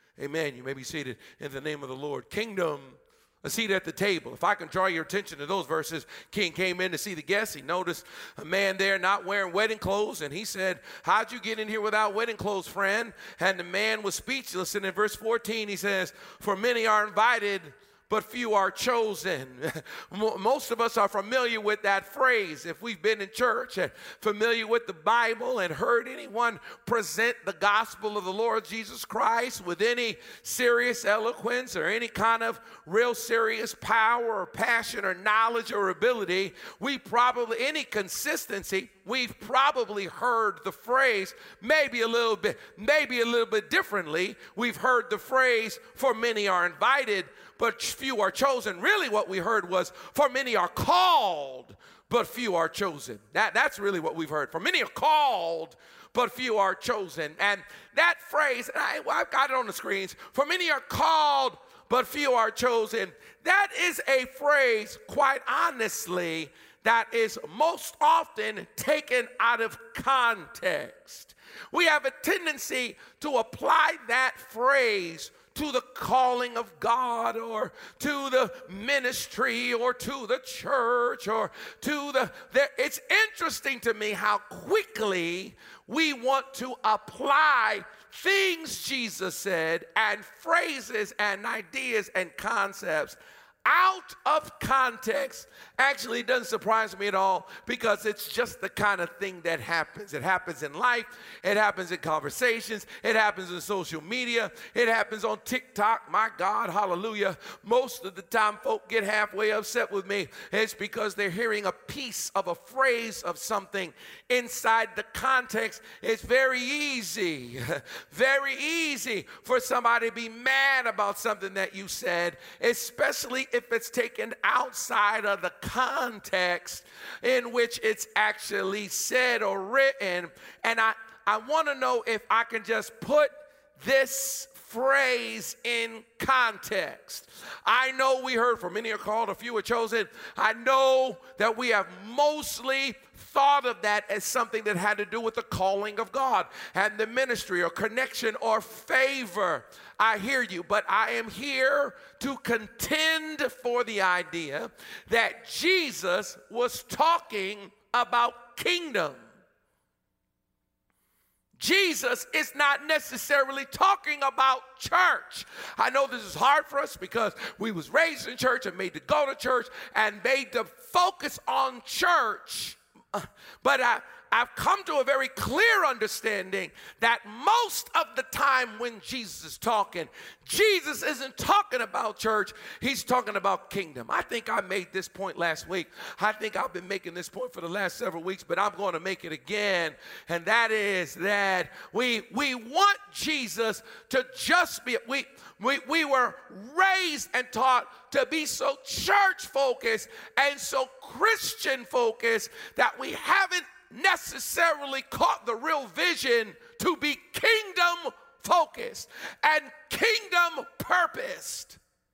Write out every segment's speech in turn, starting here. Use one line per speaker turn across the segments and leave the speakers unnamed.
Amen. You may be seated in the name of the Lord. Kingdom, a seat at the table. If I can draw your attention to those verses, King came in to see the guests. He noticed a man there not wearing wedding clothes, and he said, how'd you get in here without wedding clothes, friend? And the man was speechless. And in verse 14, he says, for many are invited, but few are chosen. Most of us are familiar with that phrase if we've been in church and familiar with the Bible and heard anyone present the gospel of the Lord Jesus Christ with any serious eloquence or any kind of real serious power or passion or knowledge or ability. Any consistency, we've probably heard the phrase maybe a little bit differently. We've heard the phrase, for many are invited, but few are chosen. Really what we heard was, for many are called, but few are chosen. That's really what we've heard. For many are called, but few are chosen. And that phrase, I've got it on the screens, for many are called, but few are chosen. That is a phrase, quite honestly, that is most often taken out of context. We have a tendency to apply that phrase to the calling of God or to the ministry or to the church or it's interesting to me how quickly we want to apply things Jesus said and phrases and ideas and concepts out of context. Actually, it doesn't surprise me at all because it's just the kind of thing that happens. It happens in life. It happens in conversations. It happens in social media. It happens on TikTok. My God, hallelujah. Most of the time, folk get halfway upset with me. It's because they're hearing a piece of a phrase of something inside the context. It's very easy for somebody to be mad about something that you said, especially if it's taken outside of the context in which it's actually said or written. And I want to know if I can just put this phrase in context. I know we heard, for many are called, a few are chosen. I know that we have mostly thought of that as something that had to do with the calling of God and the ministry or connection or favor. I hear you, but I am here to contend for the idea that Jesus was talking about kingdom. Jesus is not necessarily talking about church. I know this is hard for us because we was raised in church and made to go to church and made to focus on church. But I've come to a very clear understanding that most of the time when Jesus is talking, Jesus isn't talking about church, he's talking about kingdom. I think I made this point last week. I think I've been making this point for the last several weeks, but I'm going to make it again. And that is that we want Jesus to just be, we were raised and taught to be so church focused and so Christian focused that we haven't necessarily caught the real vision to be kingdom focused and kingdom purposed.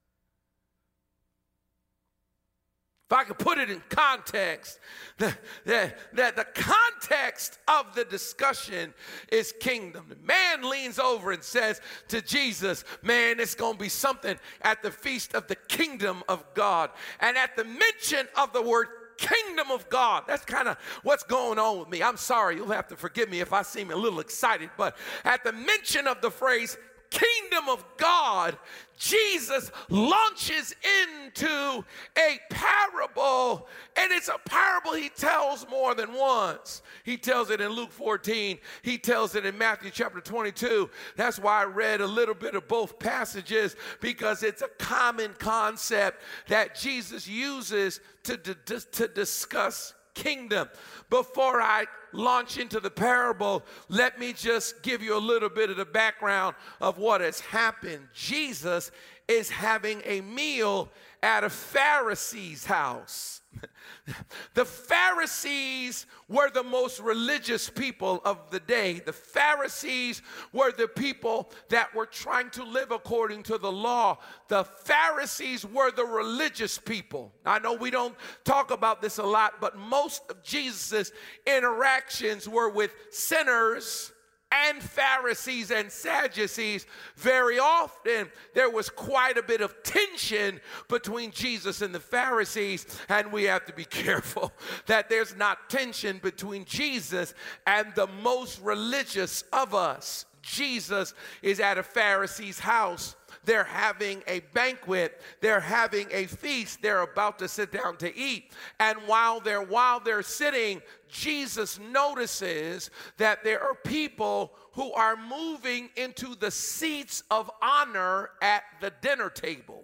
If I could put it in context, the context of the discussion is kingdom. The man leans over and says to Jesus, man, it's going to be something at the feast of the kingdom of God. And at the mention of the word kingdom of God, that's kind of what's going on with me. I'm sorry, you'll have to forgive me if I seem a little excited, but at the mention of the phrase kingdom of God, Jesus launches into a parable, and it's a parable he tells more than once. He tells it in Luke 14. He tells it in Matthew chapter 22. That's why I read a little bit of both passages, because it's a common concept that Jesus uses to discuss kingdom. Before I launch into the parable, let me just give you a little bit of the background of what has happened. Jesus is having a meal at a Pharisee's house. The Pharisees were the most religious people of the day. The Pharisees were the people that were trying to live according to the law. The Pharisees were the religious people. I know we don't talk about this a lot, but most of Jesus's interactions were with sinners and Pharisees and Sadducees, very often there was quite a bit of tension between Jesus and the Pharisees, and we have to be careful that there's not tension between Jesus and the most religious of us. Jesus is at a Pharisee's house. They're having a banquet. They're having a feast. They're about to sit down to eat. And while they're sitting, Jesus notices that there are people who are moving into the seats of honor at the dinner table.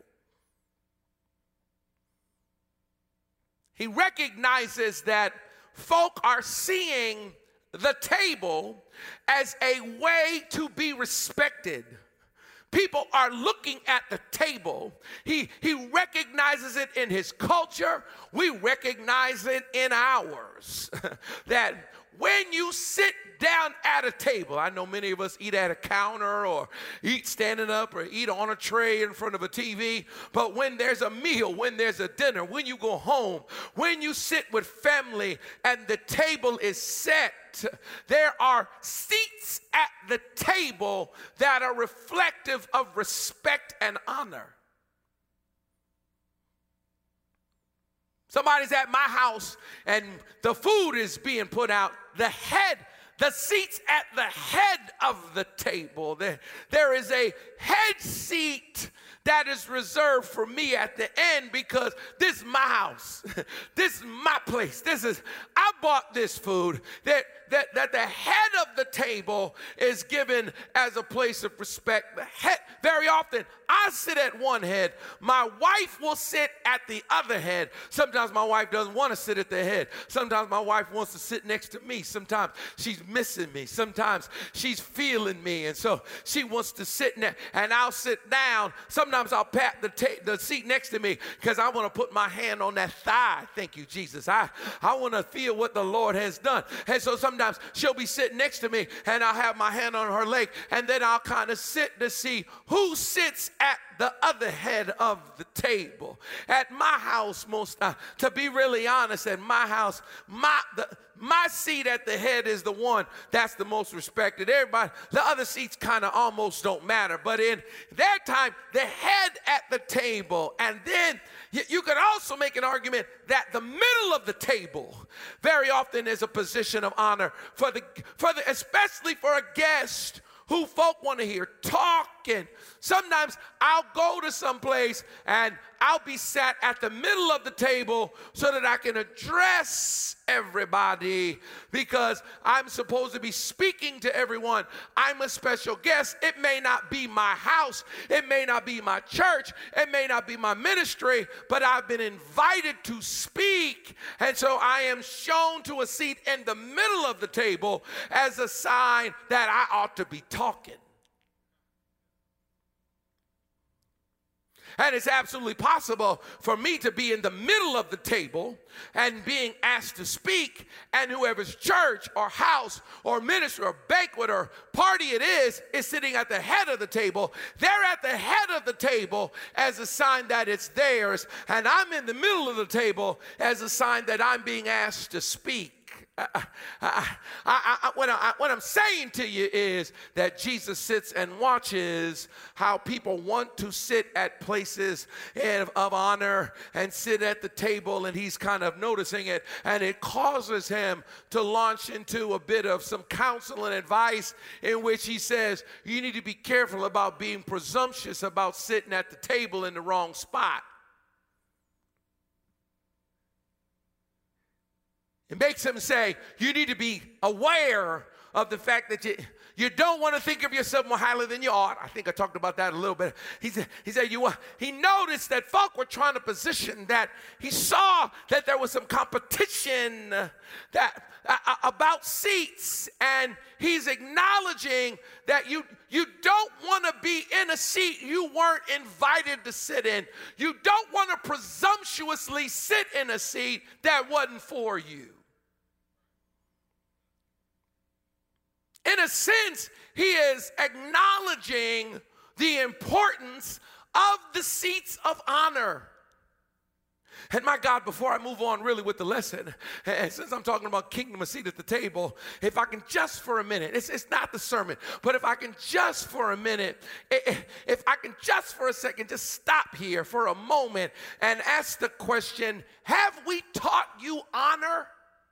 He recognizes that folk are seeing the table as a way to be respected. People are looking at the table. He recognizes it in his culture. We recognize it in ours. That when you sit down at a table, I know many of us eat at a counter or eat standing up or eat on a tray in front of a TV, but when there's a meal, when there's a dinner, when you go home, when you sit with family and the table is set, there are seats at the table that are reflective of respect and honor. Somebody's at my house and the food is being put out. The seats at the head of the table. There is a head seat that is reserved for me at the end, because this is my house. This is my place. I bought this food. That the head of the table is given as a place of respect. Very often, I sit at one head. My wife will sit at the other head. Sometimes my wife doesn't want to sit at the head. Sometimes my wife wants to sit next to me. Sometimes she's missing me. Sometimes she's feeling me, and so she wants to sit there, and I'll sit down. Sometimes I'll pat the seat next to me because I want to put my hand on that thigh. Thank you, Jesus. I want to feel what the Lord has done. And so sometimes she'll be sitting next to me, and I'll have my hand on her leg, and then I'll kind of sit to see who sits at the other head of the table. At my house, to be really honest, at my house, my seat at the head is the one that's the most respected. Everybody, the other seats kind of almost don't matter. But in their time, the head at the table. And then you could also make an argument that the middle of the table very often is a position of honor especially for a guest who folk want to hear talk. And sometimes I'll go to some place and I'll be sat at the middle of the table so that I can address everybody, because I'm supposed to be speaking to everyone. I'm a special guest. It may not be my house. It may not be my church. It may not be my ministry, but I've been invited to speak. And so I am shown to a seat in the middle of the table as a sign that I ought to be talking. And it's absolutely possible for me to be in the middle of the table and being asked to speak, and whoever's church or house or ministry or banquet or party it is sitting at the head of the table. They're at the head of the table as a sign that it's theirs, and I'm in the middle of the table as a sign that I'm being asked to speak. What I'm saying to you is that Jesus sits and watches how people want to sit at places of honor and sit at the table, and he's kind of noticing it, and it causes him to launch into a bit of some counsel and advice in which he says, you need to be careful about being presumptuous about sitting at the table in the wrong spot. It makes him say, you need to be aware of the fact that you don't want to think of yourself more highly than you ought. I think I talked about that a little bit. He noticed that folk were trying to position that. He saw that there was some competition about seats, and he's acknowledging that you don't want to be in a seat you weren't invited to sit in. You don't want to presumptuously sit in a seat that wasn't for you. In a sense, he is acknowledging the importance of the seats of honor. And my God, before I move on really with the lesson, and since I'm talking about kingdom, a seat at the table, if I can just for a minute, it's not the sermon, but if I can just for a minute, if I can just for a second, just stop here for a moment and ask the question, have we taught you honor?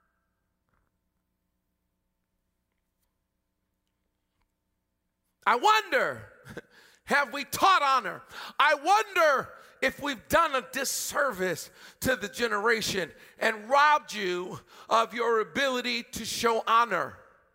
I wonder, have we taught honor? I wonder if we've done a disservice to the generation and robbed you of your ability to show honor.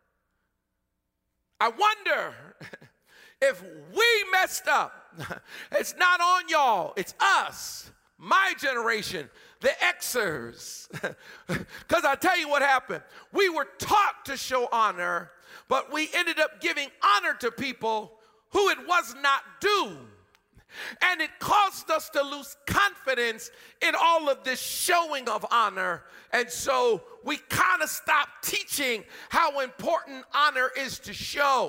I wonder if we messed up. It's not on y'all, it's us, my generation, the Xers. Because I tell you what happened. We were taught to show honor, but we ended up giving honor to people who it was not due. And it caused us to lose confidence in all of this showing of honor. And so we kind of stopped teaching how important honor is to show.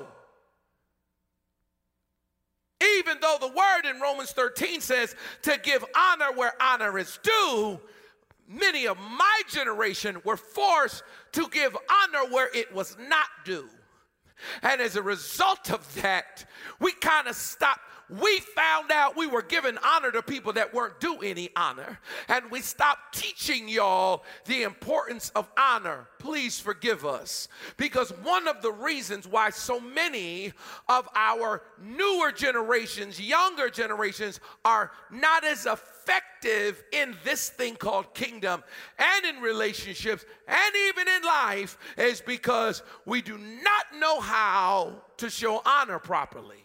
Even though the word in Romans 13 says to give honor where honor is due, many of my generation were forced to give honor where it was not due. And as a result of that, we kind of stopped. We found out we were giving honor to people that weren't due any honor. And we stopped teaching y'all the importance of honor. Please forgive us. Because one of the reasons why so many of our newer generations, younger generations, are not as effective in this thing called kingdom and in relationships and even in life is because we do not know how to show honor properly.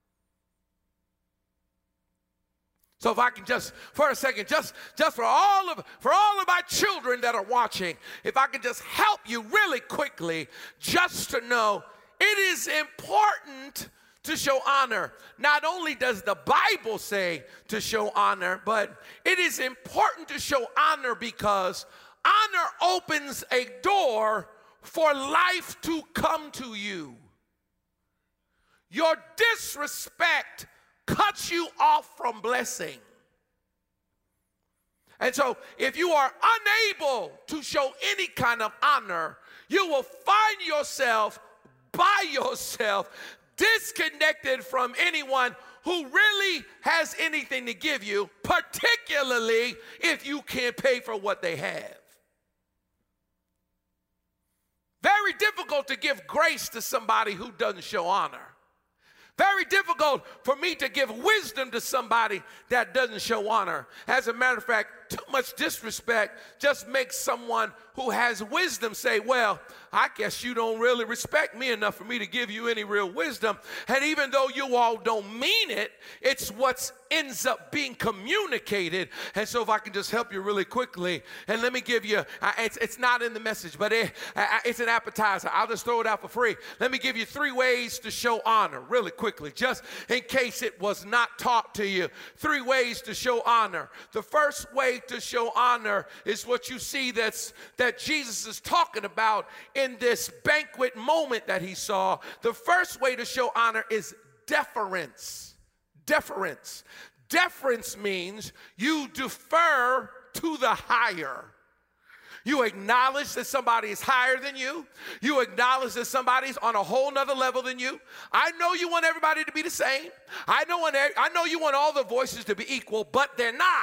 So if I can just, for a second, just for all of my children that are watching, if I can just help you really quickly, just to know it is important to show honor. Not only does the Bible say to show honor, but it is important to show honor because honor opens a door for life to come to you. Your disrespect cuts you off from blessing. And so if you are unable to show any kind of honor, you will find yourself by yourself disconnected from anyone who really has anything to give you, particularly if you can't pay for what they have. Very difficult to give grace to somebody who doesn't show honor. Very difficult for me to give wisdom to somebody that doesn't show honor. As a matter of fact, too much disrespect just makes someone who has wisdom say, well, I guess you don't really respect me enough for me to give you any real wisdom. And even though you all don't mean it, it's what ends up being communicated. And so if I can just help you really quickly, and let me give you, it's not in the message, but it's an appetizer. I'll just throw it out for free. Let me give you 3 ways to show honor really quickly, just in case it was not taught to you. 3 ways to show honor. The first way to show honor is what you see that Jesus is talking about in this banquet moment that he saw. The first way to show honor is deference. Deference. Deference means you defer to the higher. You acknowledge that somebody is higher than you. You acknowledge that somebody's on a whole nother level than you. I know you want everybody to be the same. I know you want all the voices to be equal, but they're not.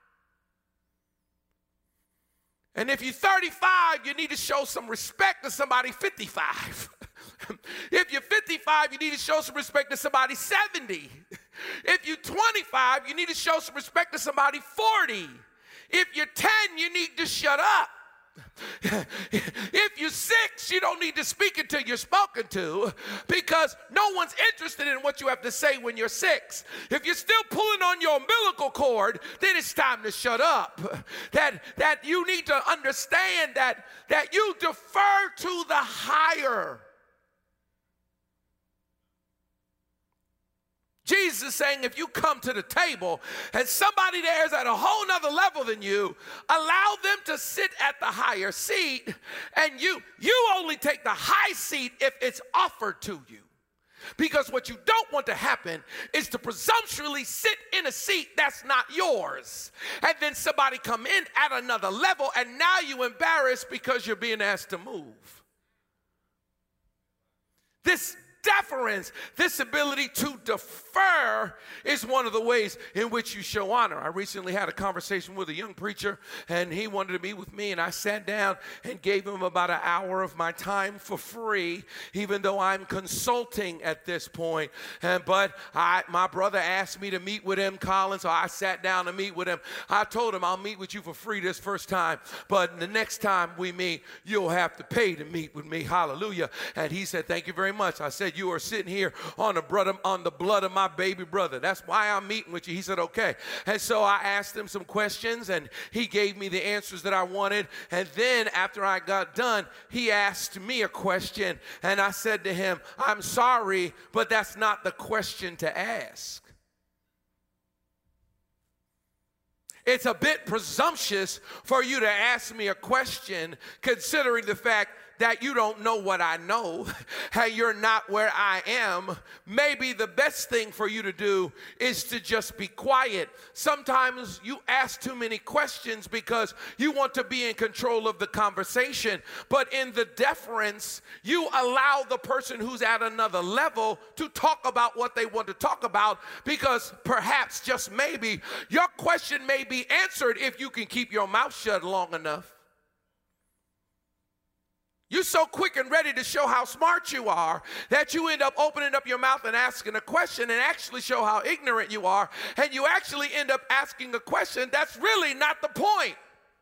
And if you're 35, you need to show some respect to somebody 55. If you're 55, you need to show some respect to somebody 70. If you're 25, you need to show some respect to somebody 40. If you're 10, you need to shut up. If you're 6, you don't need to speak until you're spoken to, because no one's interested in what you have to say when you're 6. If you're still pulling on your umbilical cord, then it's time to shut up. That you need to understand that you defer to the higher. Jesus is saying if you come to the table and somebody there is at a whole nother level than you, allow them to sit at the higher seat, and you only take the high seat if it's offered to you. Because what you don't want to happen is to presumptuously sit in a seat that's not yours. And then somebody come in at another level and now you're embarrassed because you're being asked to move. This deference, this ability to defer is one of the ways in which you show honor. I recently had a conversation with a young preacher and he wanted to meet with me, and I sat down and gave him about an hour of my time for free, even though I'm consulting at this point. But my brother asked me to meet with him, Colin, so I sat down to meet with him. I told him, I'll meet with you for free this first time, but the next time we meet, you'll have to pay to meet with me. Hallelujah. And he said, thank you very much. I said, you are sitting here on the blood of my baby brother. That's why I'm meeting with you. He said, okay. And so I asked him some questions and he gave me the answers that I wanted. And then after I got done, he asked me a question and I said to him, I'm sorry, but that's not the question to ask. It's a bit presumptuous for you to ask me a question considering the fact that you don't know what I know, and you're not where I am. Maybe the best thing for you to do is to just be quiet. Sometimes you ask too many questions because you want to be in control of the conversation, but in the deference, you allow the person who's at another level to talk about what they want to talk about, because perhaps, just maybe, your question may be answered if you can keep your mouth shut long enough. You're so quick and ready to show how smart you are that you end up opening up your mouth and asking a question and actually show how ignorant you are, and you actually end up asking a question that's really not the point.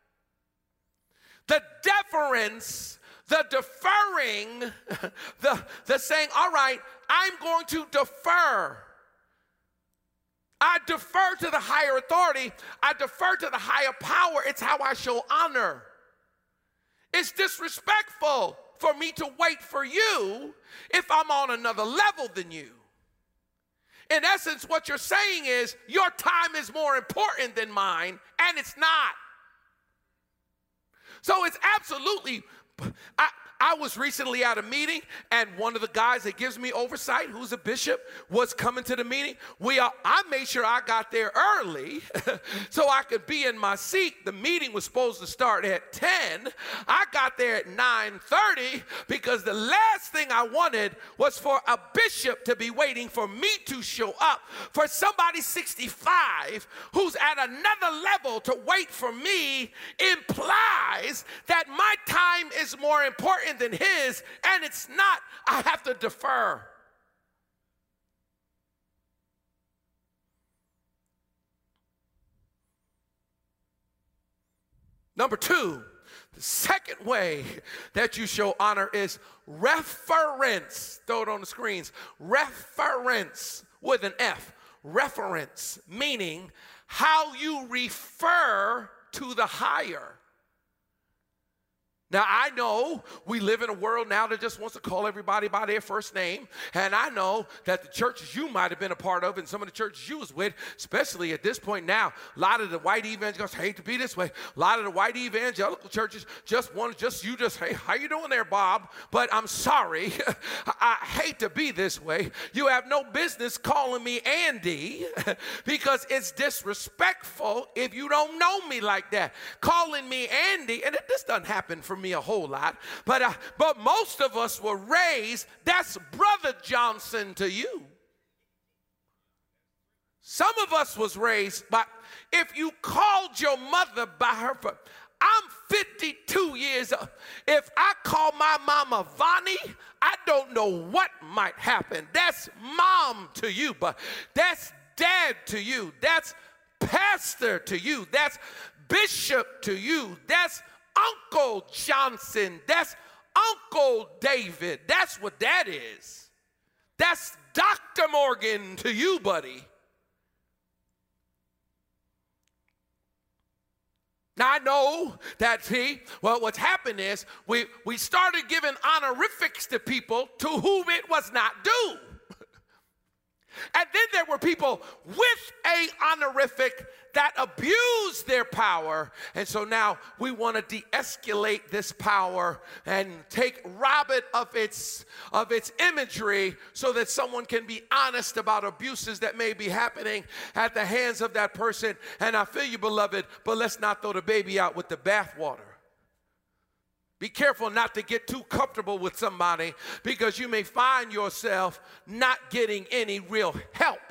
The deference, the deferring, the saying, all right, I'm going to defer. I defer to the higher authority. I defer to the higher power. It's how I show honor. It's disrespectful for me to wait for you if I'm on another level than you. In essence, what you're saying is your time is more important than mine, and it's not. So it's absolutely, I was recently at a meeting, and one of the guys that gives me oversight, who's a bishop, was coming to the meeting. I made sure I got there early so I could be in my seat. The meeting was supposed to start at 10. I got there at 9:30 because the last thing I wanted was for a bishop to be waiting for me to show up. For somebody 65 who's at another level to wait for me implies that my time is more important than his, and it's not. I have to defer. Number two, the second way that you show honor is reference. Throw it on the screens. Reference with an F. Reference, meaning how you refer to the higher. Now, I know we live in a world now that just wants to call everybody by their first name, and I know that the churches you might have been a part of and some of the churches you was with, especially at this point now, a lot of the white evangelicals hate to be this way. A lot of the white evangelical churches just want to hey, how you doing there, Bob? But I'm sorry, I hate to be this way. You have no business calling me Andy because it's disrespectful if you don't know me like that. Calling me Andy, and this doesn't happen for me a whole lot, but most of us were raised, that's Brother Johnson to you. Some of us was raised by, if you called your mother by her, I'm 52 years old. If I call my mama Vonnie, I don't know what might happen. That's mom to you, but that's dad to you. That's pastor to you. That's bishop to you. That's Uncle Johnson. That's Uncle David. That's what that is. That's Dr. Morgan to you, buddy. Now, I know that, what's happened is we started giving honorifics to people to whom it was not due. And then there were people with a honorific that abuse their power. And so now we want to de-escalate this power and rob it of its imagery so that someone can be honest about abuses that may be happening at the hands of that person. And I feel you, beloved, but let's not throw the baby out with the bathwater. Be careful not to get too comfortable with somebody, because you may find yourself not getting any real help.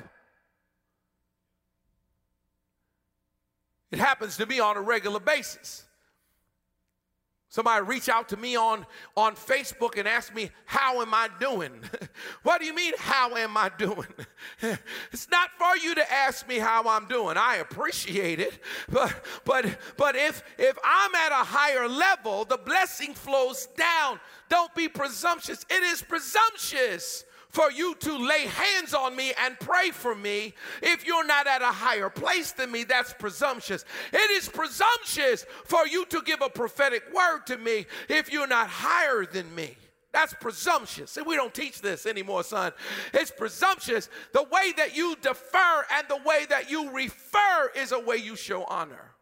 It happens to me on a regular basis. Somebody reach out to me on Facebook and ask me, how am I doing? What do you mean, how am I doing? It's not for you to ask me how I'm doing. I appreciate it. But if I'm at a higher level, the blessing flows down. Don't be presumptuous. It is presumptuous for you to lay hands on me and pray for me if you're not at a higher place than me. That's presumptuous. It is presumptuous for you to give a prophetic word to me if you're not higher than me. That's presumptuous. See, we don't teach this anymore, son. It's presumptuous. The way that you defer and the way that you refer is a way you show honor.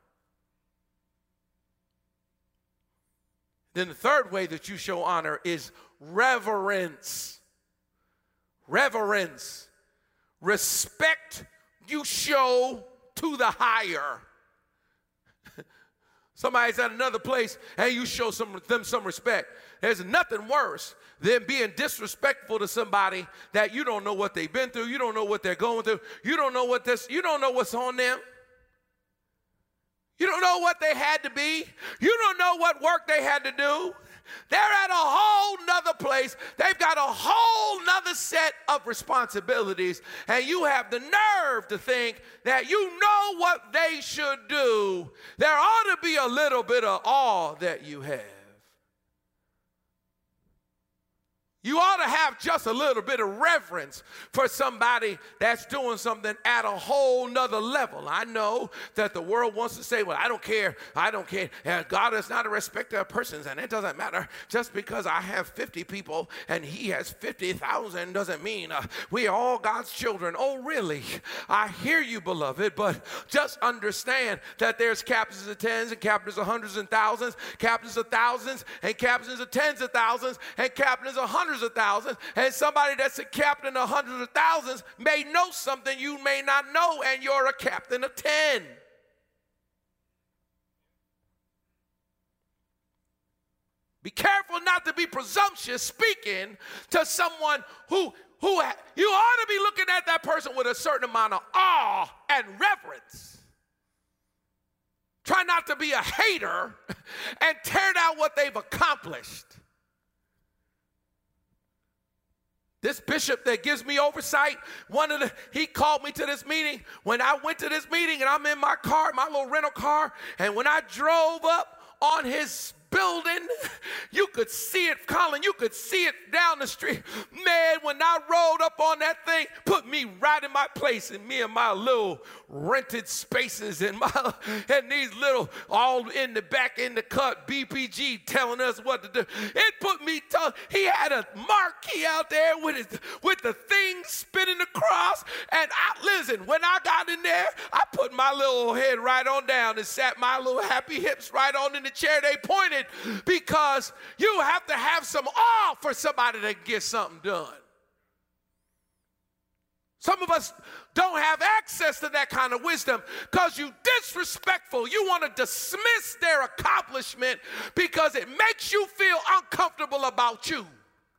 Then the third way that you show honor is reverence. Reverence. Respect you show to the higher. Somebody's at another place and you show them some respect. There's nothing worse than being disrespectful to somebody that you don't know what they've been through. You don't know what they're going through. You don't know what's on them. You don't know what they had to be. You don't know what work they had to do. They're at a whole nother place. They've got a whole nother set of responsibilities. And you have the nerve to think that you know what they should do. There ought to be a little bit of awe that you have. You ought to have just a little bit of reverence for somebody that's doing something at a whole nother level. I know that the world wants to say, well, I don't care. God is not a respecter of persons, and it doesn't matter. Just because I have 50 people and he has 50,000 doesn't mean we are all God's children. Oh, really? I hear you, beloved, but just understand that there's captains of tens and captains of hundreds and thousands, captains of thousands and captains of tens of thousands and captains of hundreds of thousands, and somebody that's a captain of hundreds of thousands may know something you may not know, and you're a captain of 10. Be careful not to be presumptuous speaking to someone who you ought to be looking at that person with a certain amount of awe and reverence. Try not to be a hater and tear down what they've accomplished. This bishop that gives me oversight, he called me to this meeting. When I went to this meeting and I'm in my car, my little rental car, and when I drove up on his building, you could see it, Colin, you could see it down the street. Man, when I rolled up on that thing, put me right in my place, and me and my little rented spaces and these little all in the back in the cut BPG telling us what to do. It put me, he had a marquee out there with the thing spinning across, and listen, when I got in there, I put my little head right on down and sat my little happy hips right on in the chair they pointed, because you have to have some awe for somebody to get something done. Some of us don't have access to that kind of wisdom because you disrespectful. You want to dismiss their accomplishment because it makes you feel uncomfortable about you.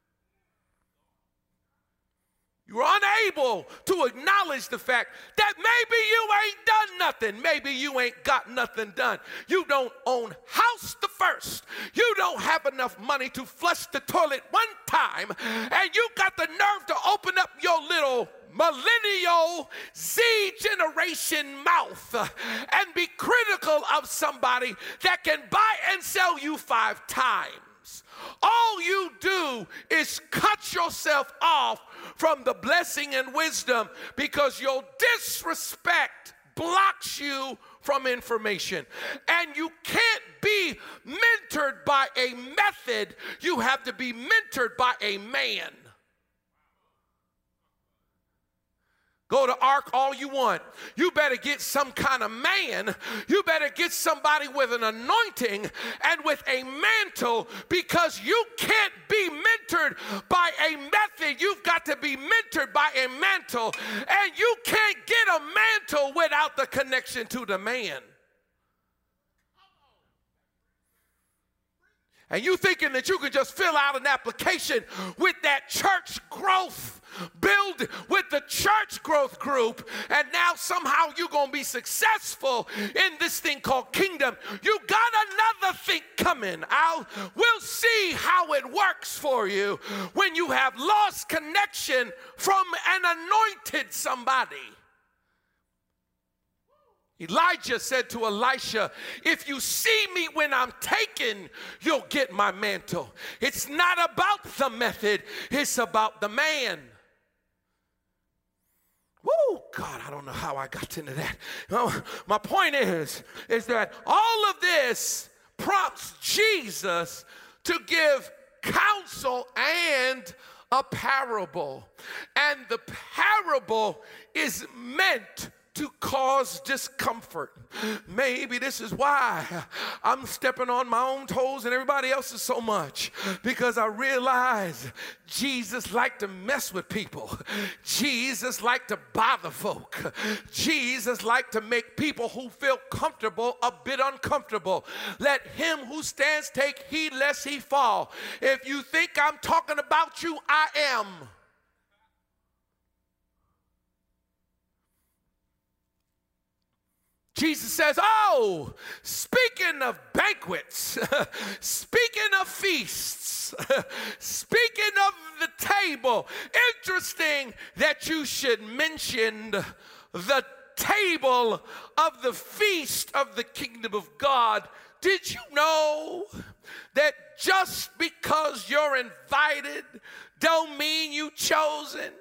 You're unable to acknowledge the fact that maybe you ain't done nothing. Maybe you ain't got nothing done. You don't own house the first. You don't have enough money to flush the toilet one time. And you got the nerve to open up your little millennial Z generation mouth and be critical of somebody that can buy and sell you 5 times. All you do is cut yourself off from the blessing and wisdom because your disrespect blocks you from information. And you can't be mentored by a method. You have to be mentored by a man. Go to Ark all you want. You better get some kind of man. You better get somebody with an anointing and with a mantle, because you can't be mentored by a method. You've got to be mentored by a mantle. And you can't get a mantle without the connection to the man. And you thinking that you can just fill out an application with that church growth, build with the church growth group, and now somehow you're going to be successful in this thing called kingdom. You got another thing coming. We'll see how it works for you when you have lost connection from an anointed somebody. Elijah said to Elisha, if you see me when I'm taken, you'll get my mantle. It's not about the method, it's about the man. Woo, God, I don't know how I got into that. My point is that all of this prompts Jesus to give counsel and a parable. And the parable is meant to cause discomfort. Maybe this is why I'm stepping on my own toes and everybody else's so much, because I realize Jesus liked to mess with people. Jesus liked to bother folk. Jesus liked to make people who feel comfortable a bit uncomfortable. Let him who stands take heed lest he fall. If you think I'm talking about you, I am. Jesus says, oh, speaking of banquets, speaking of feasts, speaking of the table, interesting that you should mention the table of the feast of the kingdom of God. Did you know that just because you're invited don't mean you chosen?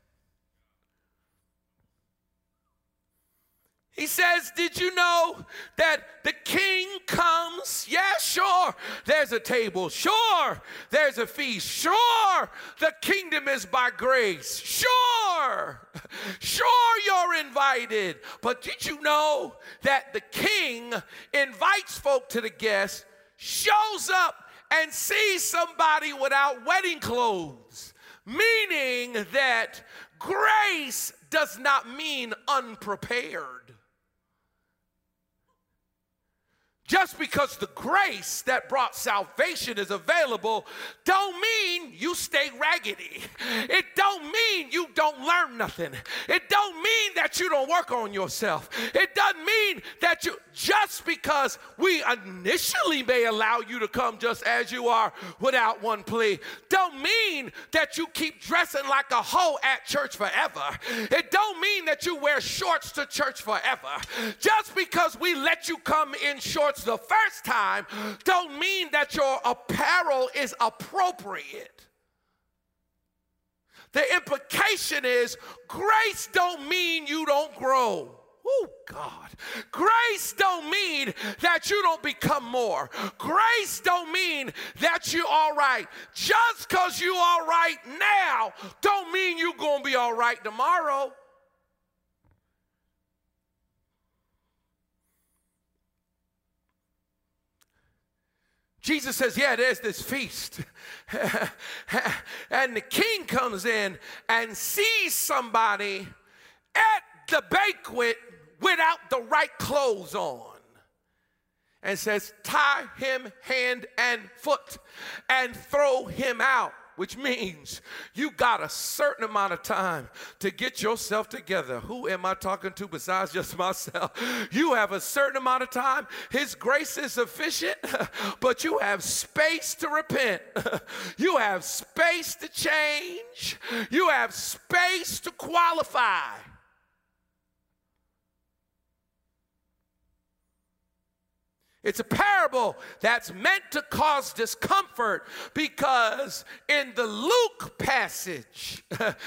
He says, did you know that the king comes? Yeah, sure, there's a table. Sure, there's a feast. Sure, the kingdom is by grace. Sure, you're invited. But did you know that the king invites folk to the guest, shows up and sees somebody without wedding clothes? Meaning that grace does not mean unprepared. Just because the grace that brought salvation is available don't mean you stay raggedy. It don't mean you don't learn nothing. It don't mean that you don't work on yourself. It doesn't mean that just because we initially may allow you to come just as you are without one plea, don't mean that you keep dressing like a hoe at church forever. It don't mean that you wear shorts to church forever. Just because we let you come in shorts the first time don't mean that your apparel is appropriate. The implication is grace don't mean you don't grow. Oh, God. Grace don't mean that you don't become more. Grace don't mean that you're all right. Just because you're all right now don't mean you're going to be all right tomorrow. Jesus says, yeah, there's this feast. And the king comes in and sees somebody at the banquet without the right clothes on, and says, tie him hand and foot and throw him out. Which means you got a certain amount of time to get yourself together. Who am I talking to besides just myself? You have a certain amount of time. His grace is sufficient, but you have space to repent. You have space to change. You have space to qualify. It's a parable that's meant to cause discomfort because in the Luke passage,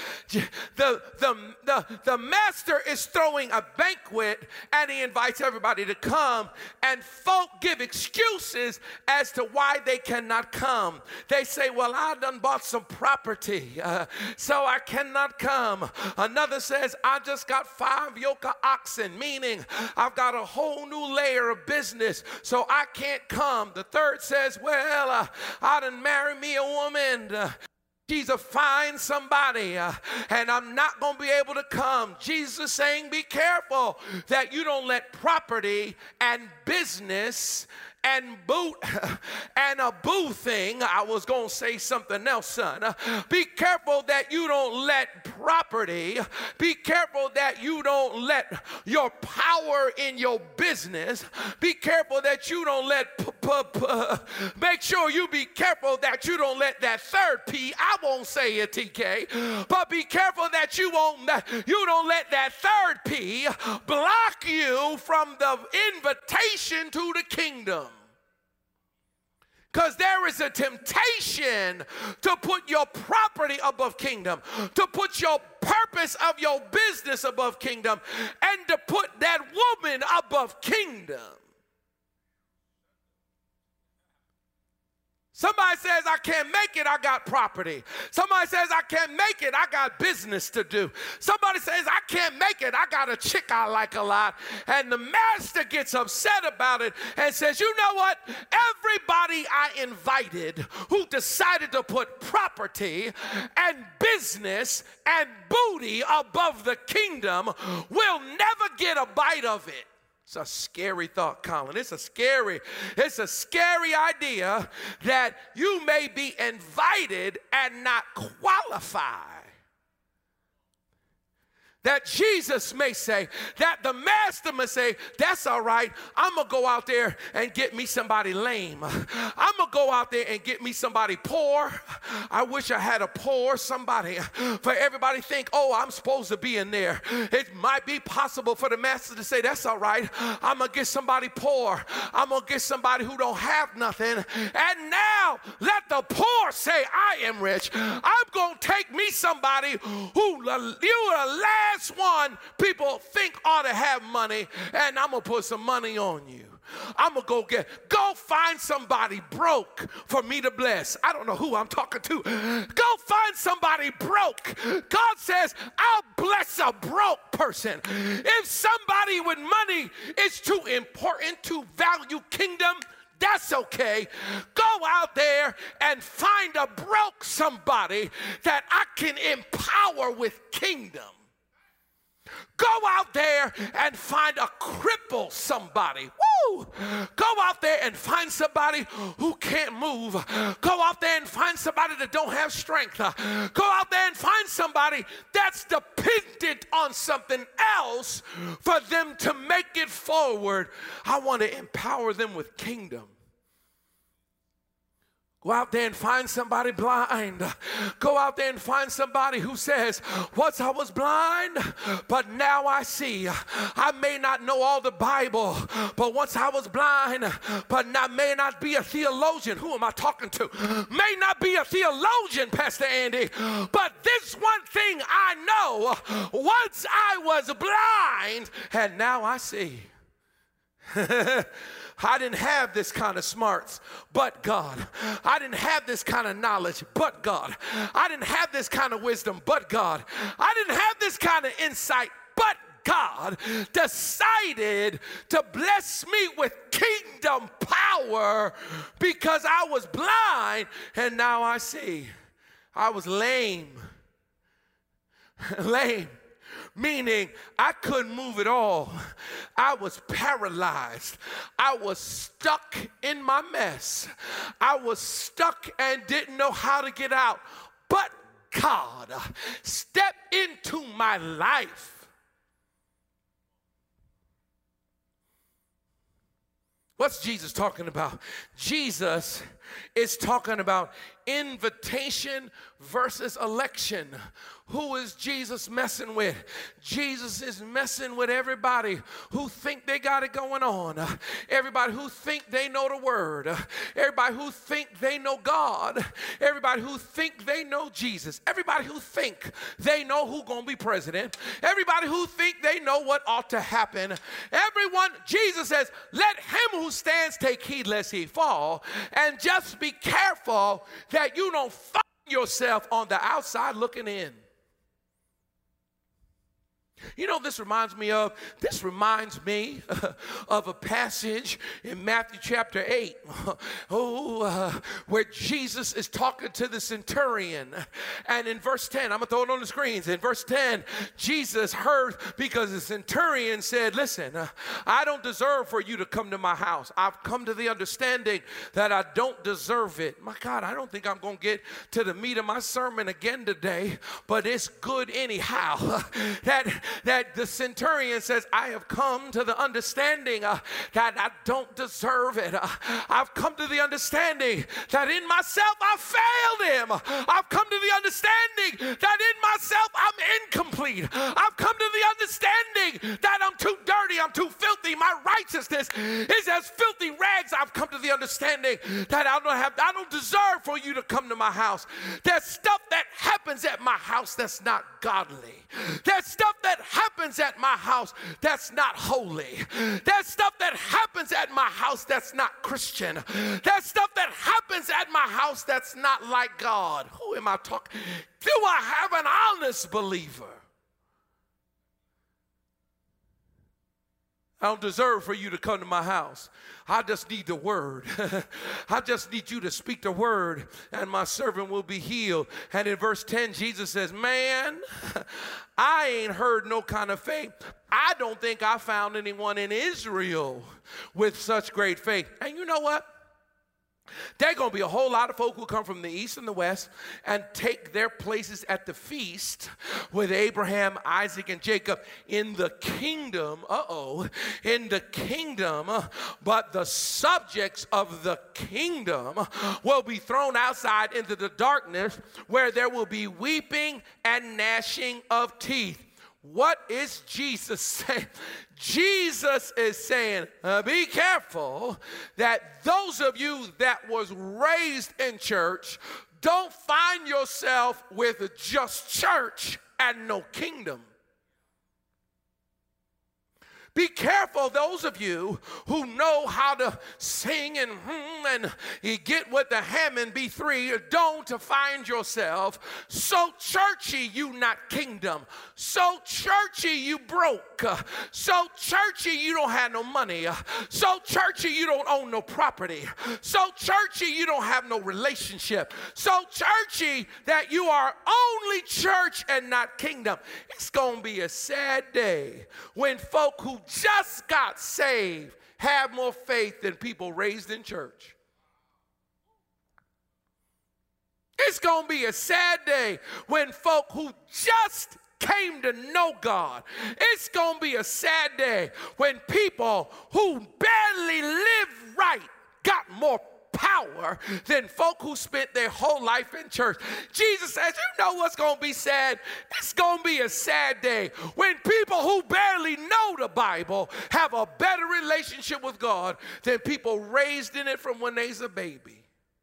the master is throwing a banquet and he invites everybody to come, and folk give excuses as to why they cannot come. They say, well, I done bought some property, so I cannot come. Another says, I just got 5 yoke of oxen, meaning I've got a whole new layer of business, so I can't come. The third says, well, I done married me a woman. She's a fine somebody, and I'm not going to be able to come. Jesus is saying, be careful that you don't let property and business and a boo thing. I was going to say something else, son. Be careful that you don't let property, be careful that you don't let your power in your business, be careful that you don't let, make sure you be careful that you don't let that third P, I won't say it, TK, but be careful that you don't let that third P block you from the invitation to the kingdom. Because there is a temptation to put your property above kingdom, to put your purpose of your business above kingdom, and to put that woman above kingdom. Somebody says, I can't make it, I got property. Somebody says, I can't make it, I got business to do. Somebody says, I can't make it, I got a chick I like a lot. And the master gets upset about it and says, you know what? Everybody I invited who decided to put property and business and booty above the kingdom will never get a bite of it. It's a scary thought, Colin. It's a scary idea that you may be invited and not qualify. That Jesus may say, that the master may say, that's all right, I'm going to go out there and get me somebody lame. I'm going to go out there and get me somebody poor. I wish I had a poor somebody for everybody think, oh, I'm supposed to be in there. It might be possible for the master to say, that's all right, I'm going to get somebody poor. I'm going to get somebody who don't have nothing. And now let the poor say, I am rich. I'm going to take me somebody who you are last one people think ought to have money, and I'm gonna put some money on you. I'm gonna go find somebody broke for me to bless. I don't know who I'm talking to. Go find somebody broke. God says, I'll bless a broke person. If somebody with money is too important to value kingdom, that's okay. Go out there and find a broke somebody that I can empower with kingdom. Go out there and find a cripple somebody. Woo! Go out there and find somebody who can't move. Go out there and find somebody that don't have strength. Go out there and find somebody that's dependent on something else for them to make it forward. I want to empower them with kingdom. Go out there and find somebody blind. Go out there and find somebody who says, once I was blind, but now I see. I may not know all the Bible, but once I was blind, but I may not be a theologian. Who am I talking to? May not be a theologian, Pastor Andy, but this one thing I know, once I was blind, and now I see. I didn't have this kind of smarts, but God. I didn't have this kind of knowledge, but God. I didn't have this kind of wisdom, but God. I didn't have this kind of insight, but God decided to bless me with kingdom power because I was blind and now I see. I was lame. Lame. Meaning I couldn't move at all. I was paralyzed. I was stuck in my mess. I was stuck and didn't know how to get out. But God stepped into my life. What's Jesus talking about? Jesus is talking about invitation versus election. Who is Jesus messing with? Jesus is messing with everybody who think they got it going on. Everybody who think they know the word. Everybody who think they know God. Everybody who think they know Jesus. Everybody who think they know who's going to be president. Everybody who think they know what ought to happen. Everyone, Jesus says, let him who stands take heed lest he fall. And just be careful that you don't find yourself on the outside looking in. You know, this reminds me of a passage in Matthew chapter 8, where Jesus is talking to the centurion. And in verse 10, I'm going to throw it on the screens. In verse 10, Jesus heard, because the centurion said, listen, I don't deserve for you to come to my house. I've come to the understanding that I don't deserve it. My God, I don't think I'm going to get to the meat of my sermon again today, but it's good anyhow. That the centurion says, I have come to the understanding that I don't deserve it. I've come to the understanding that in myself I failed him. I've come to the understanding that in myself I'm incomplete. I've come to the understanding that I'm too dirty, I'm too filthy. My righteousness is as filthy rags. I've come to the understanding that I don't deserve for you to come to my house. There's stuff that happens at my house that's not godly. There's stuff that happens at my house that's not holy. There's stuff that happens at my house that's not Christian. There's stuff that happens at my house that's not like God. Who am I talking? Do I have an honest believer? I don't deserve for you to come to my house. I just need the word. I just need you to speak the word, and my servant will be healed. And in verse 10, Jesus says, man, I ain't heard no kind of faith. I don't think I found anyone in Israel with such great faith. And you know what? There's going to be a whole lot of folk who come from the east and the west and take their places at the feast with Abraham, Isaac, and Jacob in the kingdom. In the kingdom. But the subjects of the kingdom will be thrown outside into the darkness, where there will be weeping and gnashing of teeth. What is Jesus saying? Jesus is saying, be careful that those of you that was raised in church don't find yourself with just church and no kingdom. Be careful, those of you who know how to sing and you get with the Hammond B3, don't find yourself so churchy you not kingdom, so churchy you broke, so churchy you don't have no money, so churchy you don't own no property, so churchy you don't have no relationship, so churchy that you are only church and not kingdom. It's going to be a sad day when folk who just got saved have more faith than people raised in church. It's going to be a sad day when folk who just came to know God. It's going to be a sad day when people who barely live right got more power than folk who spent their whole life in church. Jesus says, you know what's going to be sad? It's going to be a sad day when people who barely know the Bible have a better relationship with God than people raised in it from when they's a baby.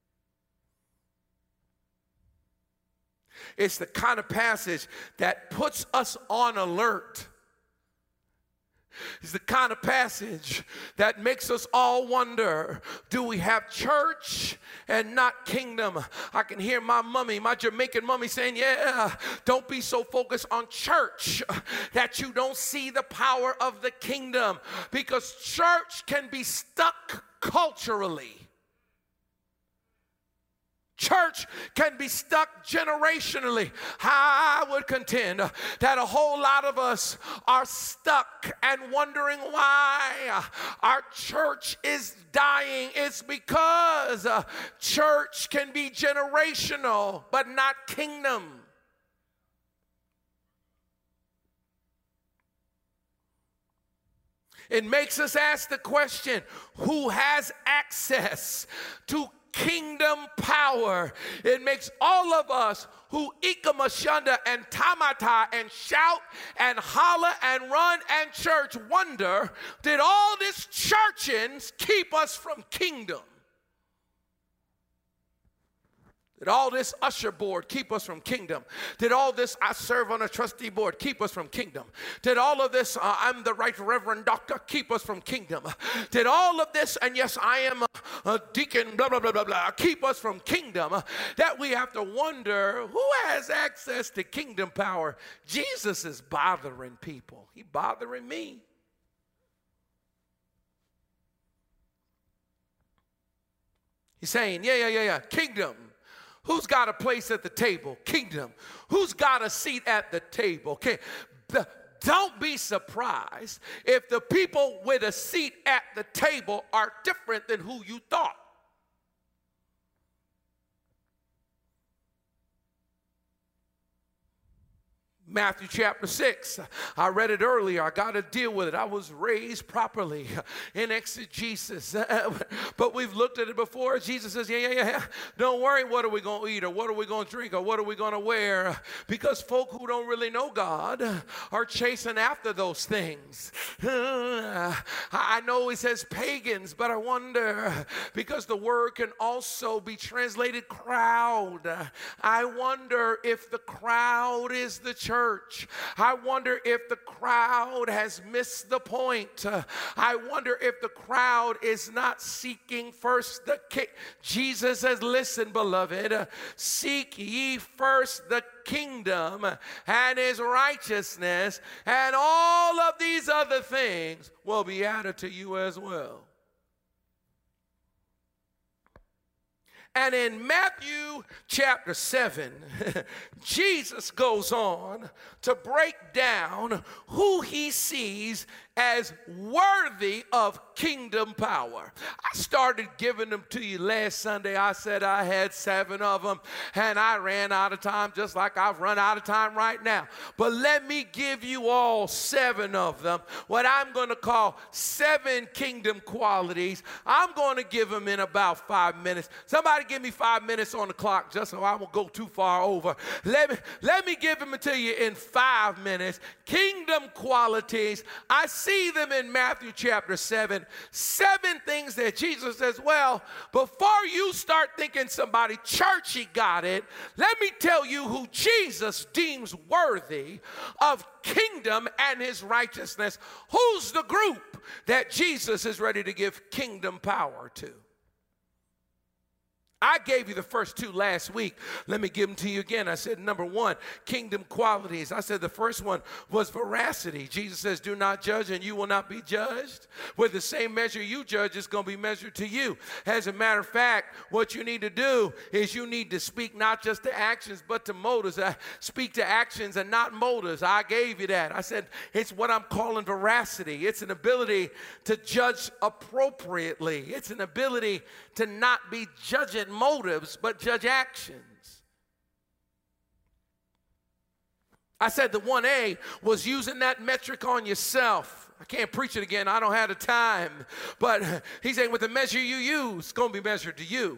It's the kind of passage that puts us on alert. It's the kind of passage that makes us all wonder, do we have church and not kingdom? I can hear my mummy, my Jamaican mummy saying, yeah, don't be so focused on church that you don't see the power of the kingdom, because church can be stuck culturally. Church can be stuck generationally. I would contend that a whole lot of us are stuck and wondering why our church is dying. It's because church can be generational, but not kingdom. It makes us ask the question, who has access to kingdom power. It makes all of us who ikamashanda and tamata and shout and holler and run and church wonder, did all this churching keep us from kingdom? Did all this usher board keep us from kingdom? Did all this I serve on a trustee board keep us from kingdom? Did all of this I'm the right reverend doctor keep us from kingdom? Did all of this, and yes, I am a deacon, blah, blah, blah, blah, blah, keep us from kingdom? That we have to wonder, who has access to kingdom power? Jesus is bothering people. He's bothering me. He's saying, yeah, kingdom. Who's got a place at the table? Kingdom. Who's got a seat at the table? Okay. Don't be surprised if the people with a seat at the table are different than who you thought. Matthew chapter 6. I read it earlier. I got to deal with it. I was raised properly in exegesis. But we've looked at it before. Jesus says, yeah. Don't worry, what are we going to eat or what are we going to drink or what are we going to wear? Because folk who don't really know God are chasing after those things. I know he says pagans, but I wonder, because the word can also be translated crowd. I wonder if the crowd is the church. I wonder if the crowd has missed the point. I wonder if the crowd is not seeking first the king. Jesus says, listen, beloved, seek ye first the kingdom and his righteousness, and all of these other things will be added to you as well. And in Matthew chapter 7, Jesus goes on to break down who he sees as worthy of kingdom power. I started giving them to you last Sunday. I said I had 7 of them, and I ran out of time just like I've run out of time right now. But let me give you all 7 of them, what I'm going to call 7 kingdom qualities. I'm going to give them in about 5 minutes. Somebody give me 5 minutes on the clock just so I won't go too far over. Let me give them to you in 5 minutes. Kingdom qualities. I see them in Matthew chapter 7. 7 things that Jesus says, well, before you start thinking somebody churchy got it, let me tell you who Jesus deems worthy of kingdom and his righteousness. Who's the group that Jesus is ready to give kingdom power to? I gave you the first 2 last week. Let me give them to you again. I said, number 1, kingdom qualities. I said the first one was veracity. Jesus says, do not judge and you will not be judged. With the same measure you judge, it's going to be measured to you. As a matter of fact, what you need to do is you need to speak not just to actions, but to motives. Speak to actions and not motives. I gave you that. I said, it's what I'm calling veracity. It's an ability to judge appropriately. It's an ability to not be judging motives, but judge actions. I said the 1A was using that metric on yourself. I can't preach it again. I don't have the time. But he's saying with the measure you use, it's going to be measured to you.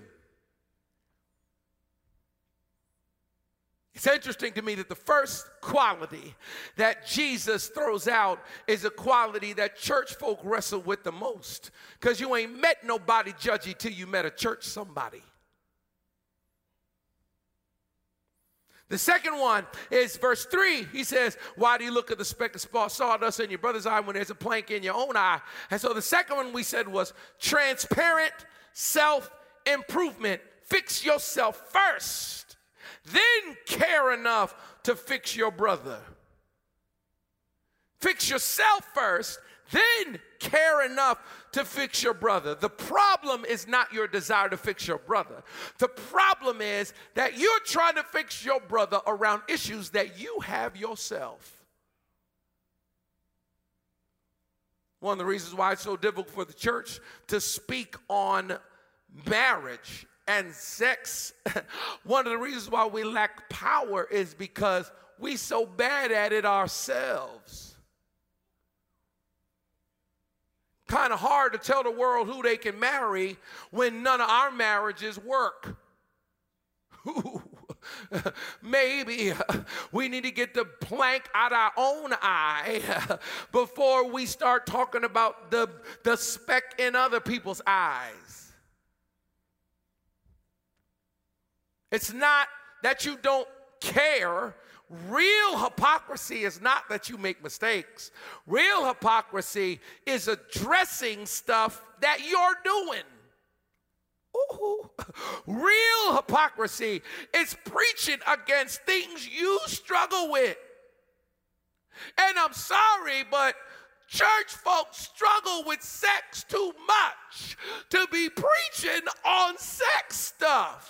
It's interesting to me that the first quality that Jesus throws out is a quality that church folk wrestle with the most. Because you ain't met nobody judgy till you met a church somebody. The second one is verse 3. He says, why do you look at the speck of sawdust in your brother's eye when there's a plank in your own eye? And so the second one we said was transparent self-improvement. Fix yourself first, then care enough to fix your brother. Fix yourself first, then care enough to fix your brother. The problem is not your desire to fix your brother. The problem is that you're trying to fix your brother around issues that you have yourself. One of the reasons why it's so difficult for the church to speak on marriage and sex, one of the reasons why we lack power is because we're so bad at it ourselves. kind of hard to tell the world who they can marry when none of our marriages work. Maybe we need to get the plank out our own eye before we start talking about the speck in other people's eyes. It's not that you don't care. Real hypocrisy is not that you make mistakes. Real hypocrisy is addressing stuff that you're doing. Ooh. Real hypocrisy is preaching against things you struggle with. And I'm sorry, but church folks struggle with sex too much to be preaching on sex stuff.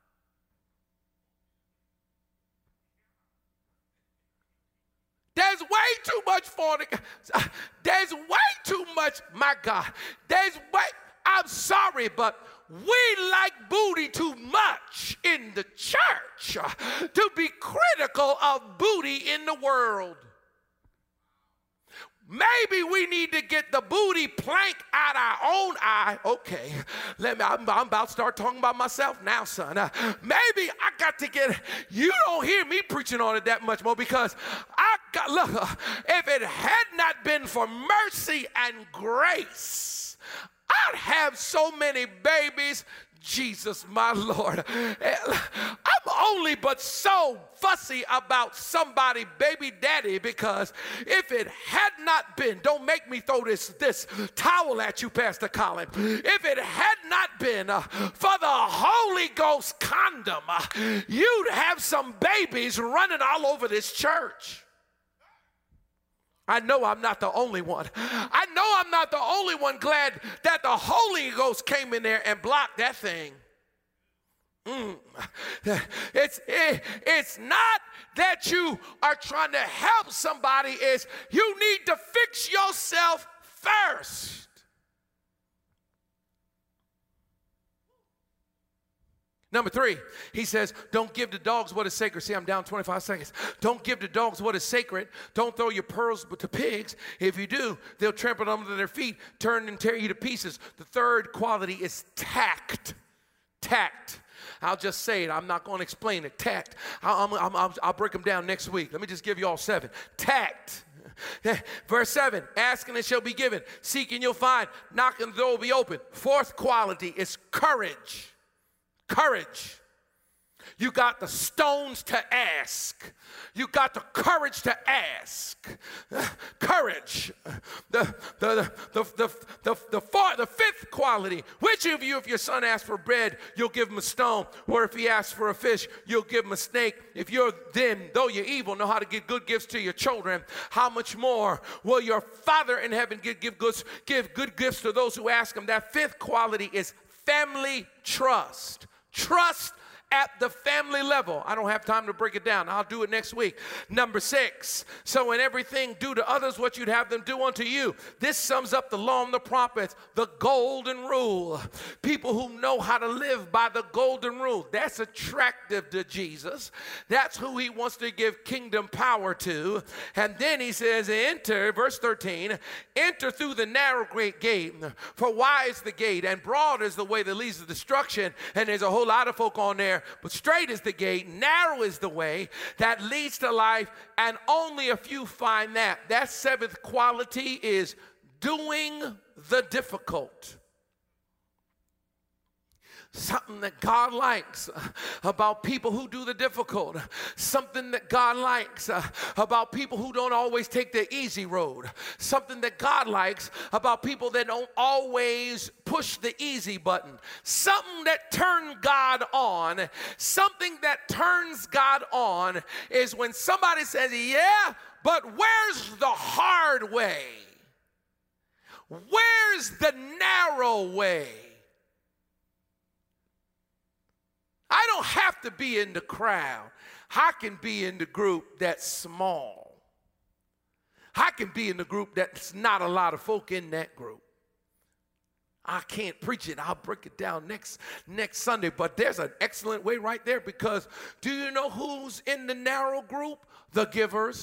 There's way too much fornication. There's way too much, my God. I'm sorry, but we like booty too much in the church to be critical of booty in the world. Maybe we need to get the booty plank out our own eye. Okay, I'm about to start talking about myself now, son. Maybe I got to get, you don't hear me preaching on it that much more because look, if it had not been for mercy and grace, I'd have so many babies. Jesus, my Lord. I'm only but so fussy about somebody baby daddy because if it had not been, don't make me throw this towel at you, Pastor Colin. If it had not been for the Holy Ghost condom, you'd have some babies running all over this church. I know I'm not the only one. I know I'm not the only one glad that the Holy Ghost came in there and blocked that thing. It's not that you are trying to help somebody. It's you need to fix yourself first. Number 3, he says, don't give the dogs what is sacred. See, I'm down 25 seconds. Don't give the dogs what is sacred. Don't throw your pearls to pigs. If you do, they'll trample them under their feet, turn and tear you to pieces. The third quality is tact. Tact. I'll just say it. I'm not going to explain it. Tact. I'll break them down next week. Let me just give you all 7. Tact. Verse 7, ask and it shall be given. Seek and you'll find. Knock and the door will be open. Fourth quality is courage. Courage. You got the stones to ask. You got the courage to ask. Courage. The fifth quality. Which of you, if your son asks for bread, you'll give him a stone? Or if he asks for a fish, you'll give him a snake? If you're then, though you're evil, know how to give good gifts to your children, how much more will your Father in heaven give good gifts to those who ask him? That fifth quality is family trust. Trust at the family level. I don't have time to break it down. I'll do it next week. Number 6, so in everything do to others what you'd have them do unto you. This sums up the law and the prophets, the golden rule. People who know how to live by the golden rule. That's attractive to Jesus. That's who he wants to give kingdom power to. And then he says, enter, verse 13, enter through the narrow great gate. For wide is the gate and broad is the way that leads to destruction. And there's a whole lot of folk on there. But straight is the gate, narrow is the way that leads to life, and only a few find that. That 7th quality is doing the difficult. Something that God likes about people who do the difficult. Something that God likes about people who don't always take the easy road. Something that God likes about people that don't always push the easy button. Something that turns God on. Something that turns God on is when somebody says, yeah, but where's the hard way? Where's the narrow way? I don't have to be in the crowd. I can be in the group that's small. I can be in the group that's not a lot of folk in that group. I can't preach it. I'll break it down next Sunday. But there's an excellent way right there, because do you know who's in the narrow group? The givers.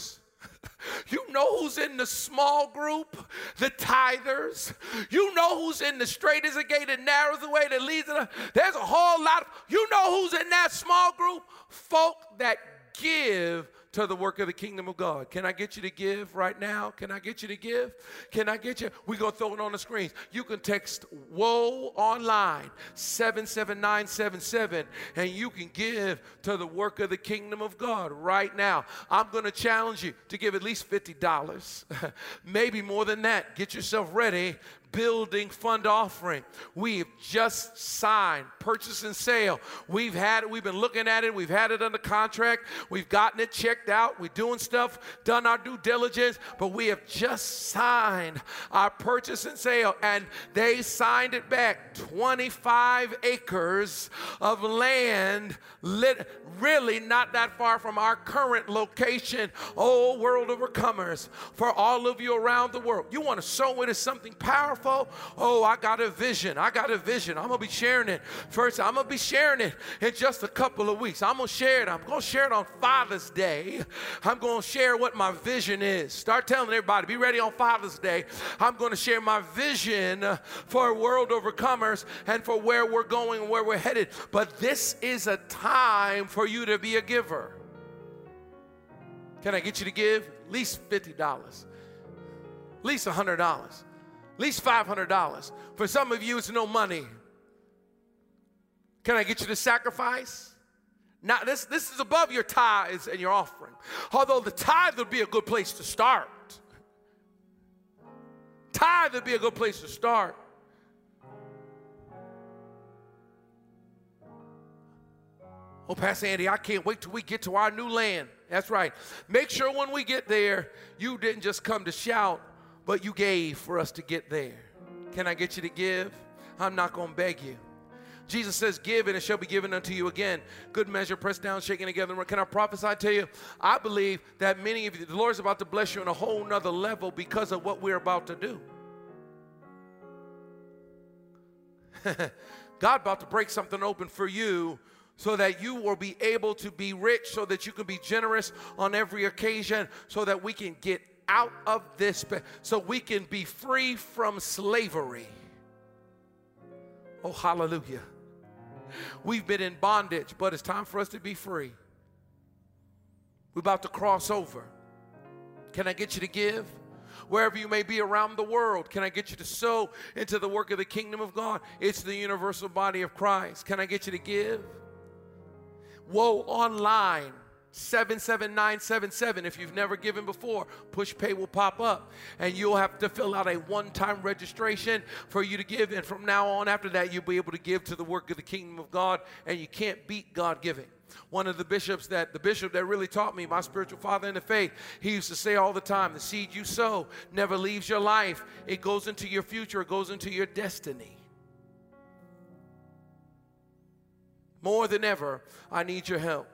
You know who's in the small group? The tithers. You know who's in the straight is the gate and narrow is the way that leads to the, there's a whole lot of, you know who's in that small group? Folk that give to the work of the kingdom of God. Can I get you to give right now? Can I get you to give? Can I get you? We're going to throw it on the screens. You can text WOA online 77977 and you can give to the work of the kingdom of God right now. I'm going to challenge you to give at least $50. Maybe more than that. Get yourself ready. Building fund offering. We've just signed purchase and sale. We've been looking at it. We've had it under contract. We've gotten it checked out. We're doing stuff, done our due diligence, but we have just signed our purchase and sale, and they signed it back. 25 acres of land, really not that far from our current location. Oh, World Overcomers, for all of you around the world. You want to sow into something powerful? Oh, I got a vision. I got a vision. I'm going to be sharing it. First, I'm going to be sharing it in just a couple of weeks. I'm going to share it. I'm going to share it on Father's Day. I'm going to share what my vision is. Start telling everybody, be ready on Father's Day. I'm going to share my vision for World Overcomers and for where we're going and where we're headed. But this is a time for you to be a giver. Can I get you to give? At least $50. At least $100. At least $500. For some of you, it's no money. Can I get you to sacrifice? Now, this is above your tithes and your offering. Although the tithe would be a good place to start. Tithe would be a good place to start. Oh, Pastor Andy, I can't wait till we get to our new land. That's right. Make sure when we get there, you didn't just come to shout, but you gave for us to get there. Can I get you to give? I'm not going to beg you. Jesus says, give and it shall be given unto you again. Good measure, pressed down, shaken together. Can I prophesy to you? I believe that many of you, the Lord's about to bless you on a whole nother level because of what we're about to do. God about to break something open for you so that you will be able to be rich, so that you can be generous on every occasion, so that we can get out of this, so we can be free from slavery. Oh, hallelujah. We've been in bondage, but it's time for us to be free. We're about to cross over. Can I get you to give? Wherever you may be around the world, can I get you to sow into the work of the kingdom of God? It's the universal body of Christ. Can I get you to give? WOA online 77977. If you've never given before, push pay will pop up and you'll have to fill out a one-time registration for you to give, and from now on after that you'll be able to give to the work of the kingdom of God, and you can't beat God giving. One of the bishop that really taught me, my spiritual father in the faith, he used to say all the time, the seed you sow never leaves your life. It goes into your future. It goes into your destiny. More than ever, I need your help.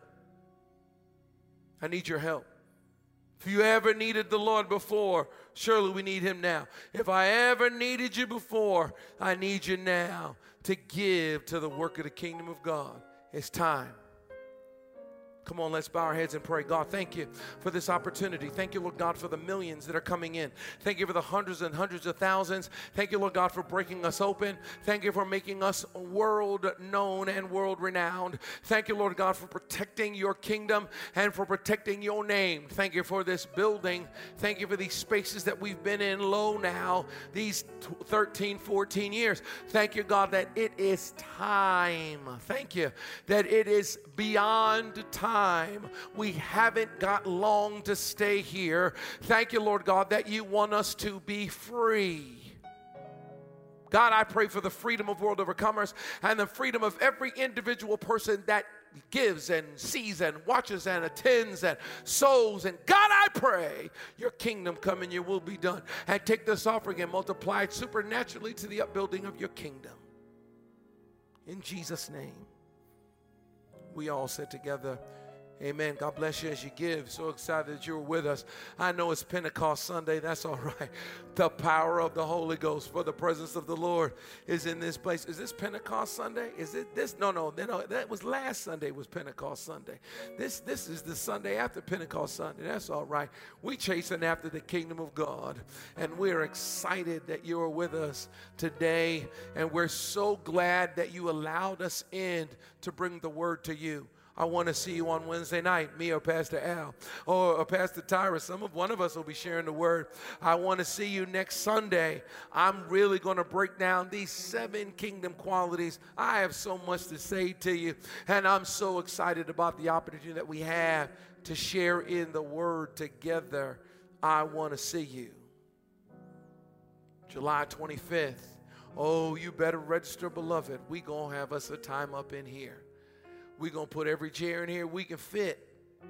I need your help. If you ever needed the Lord before, surely we need him now. If I ever needed you before, I need you now to give to the work of the kingdom of God. It's time. Come on, let's bow our heads and pray. God, thank you for this opportunity. Thank you, Lord God, for the millions that are coming in. Thank you for the hundreds and hundreds of thousands. Thank you, Lord God, for breaking us open. Thank you for making us world known and world renowned. Thank you, Lord God, for protecting your kingdom and for protecting your name. Thank you for this building. Thank you for these spaces that we've been in low now, these 13, 14 years. Thank you, God, that it is time. Thank you that it is beyond time. We haven't got long to stay here. Thank you, Lord God, that you want us to be free. God, I pray for the freedom of World Overcomers and the freedom of every individual person that gives and sees and watches and attends and sows. And God, I pray your kingdom come and your will be done. And take this offering and multiply it supernaturally to the upbuilding of your kingdom. In Jesus' name, we all said together, Amen. God bless you as you give. So excited that you're with us. I know it's Pentecost Sunday. That's all right. The power of the Holy Ghost, for the presence of the Lord is in this place. Is this Pentecost Sunday? Is it this? No. That was last Sunday was Pentecost Sunday. This is the Sunday after Pentecost Sunday. That's all right. We chasing after the kingdom of God, and we're excited that you are with us today, and we're so glad that you allowed us in to bring the word to you. I want to see you on Wednesday night, me or Pastor Al or Pastor Tyra. One of us will be sharing the word. I want to see you next Sunday. I'm really going to break down these 7 kingdom qualities. I have so much to say to you, and I'm so excited about the opportunity that we have to share in the word together. I want to see you. July 25th. Oh, you better register, beloved. We're going to have us a time up in here. We're going to put every chair in here we can fit.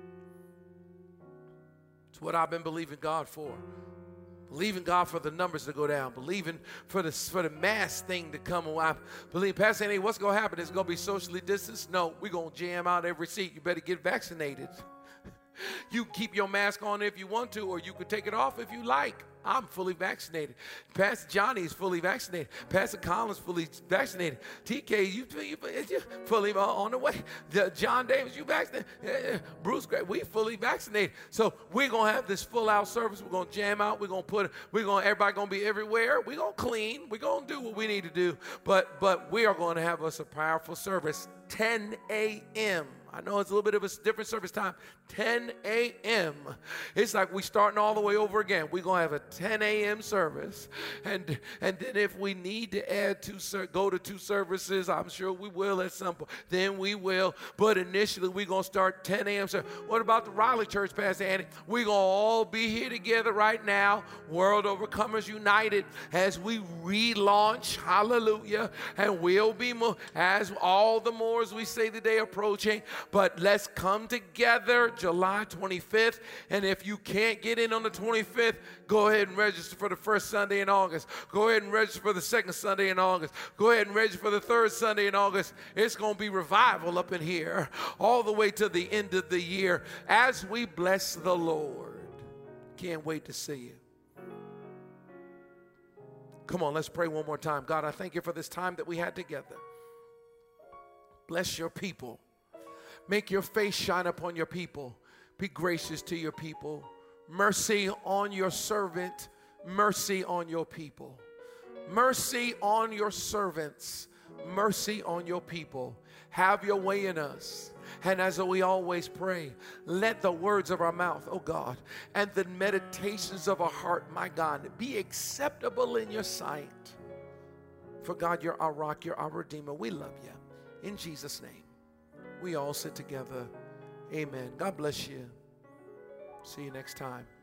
It's what I've been believing God for. Believing God for the numbers to go down. Believing for the mass thing to come. I believe, Pastor Andy, what's going to happen? It's going to be socially distanced? No, we're going to jam out every seat. You better get vaccinated. You can keep your mask on if you want to, or you can take it off if you like. I'm fully vaccinated. Pastor Johnny is fully vaccinated. Pastor Collins fully vaccinated. TK, you fully on the way. John Davis, you vaccinated. Bruce Gray, we fully vaccinated. So we're gonna have this full out service. We're gonna jam out. Everybody gonna be everywhere. We're gonna clean. We're gonna do what we need to do. But we are gonna have us a powerful service. 10 a.m. I know it's a little bit of a different service time. 10 a.m. It's like we're starting all the way over again. We're going to have a 10 a.m. service. And then if we need to go to 2 services, I'm sure we will at some point. Then we will. But initially, we're going to start 10 a.m. service. What about the Raleigh Church, Pastor Andy? We're going to all be here together right now. World Overcomers United as we relaunch. Hallelujah. And we'll be more, as all the more as we say the day approaching. But let's come together July 25th. And if you can't get in on the 25th, go ahead and register for the first Sunday in August. Go ahead and register for the second Sunday in August. Go ahead and register for the third Sunday in August. It's going to be revival up in here all the way to the end of the year as we bless the Lord. Can't wait to see you. Come on, let's pray one more time. God, I thank you for this time that we had together. Bless your people. Make your face shine upon your people. Be gracious to your people. Mercy on your servant. Mercy on your people. Mercy on your servants. Mercy on your people. Have your way in us. And as we always pray, let the words of our mouth, oh God, and the meditations of our heart, my God, be acceptable in your sight. For God, you're our rock, you're our Redeemer. We love you. In Jesus' name. We all sit together. Amen. God bless you. See you next time.